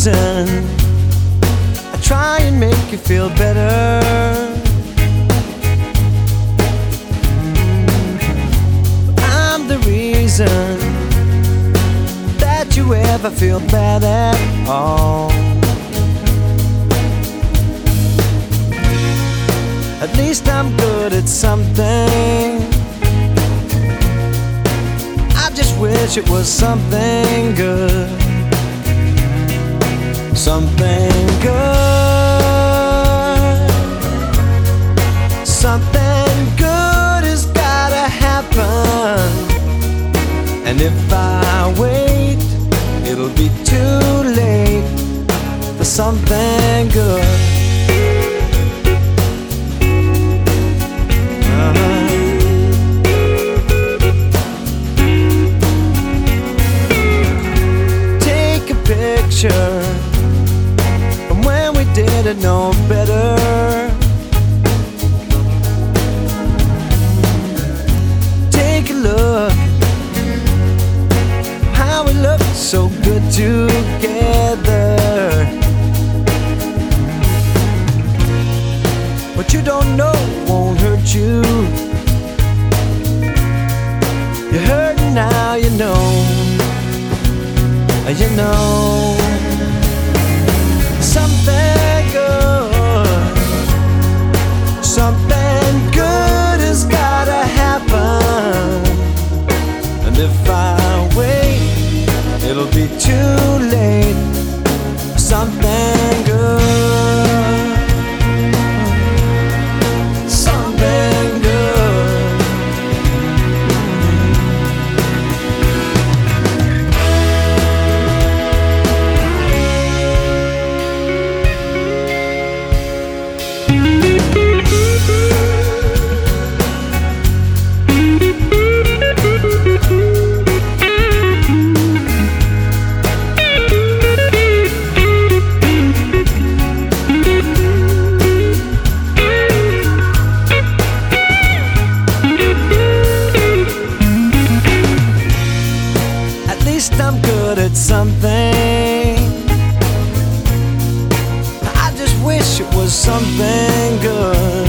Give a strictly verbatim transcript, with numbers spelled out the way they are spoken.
reason I try and make you feel better. I'm the reason that you ever feel bad at all. At least I'm good at something. I just wish it was something good. Something good. Something good has gotta happen. And if I wait, it'll be too late for something good. From when we didn't know better. Take a look how we look so good together. What you don't know won't hurt you. You're hurting now, you know. You know, something good, something good has gotta happen. And if I wait, it'll be too late. Something good, something good. I'm good at something. I just wish it was something good.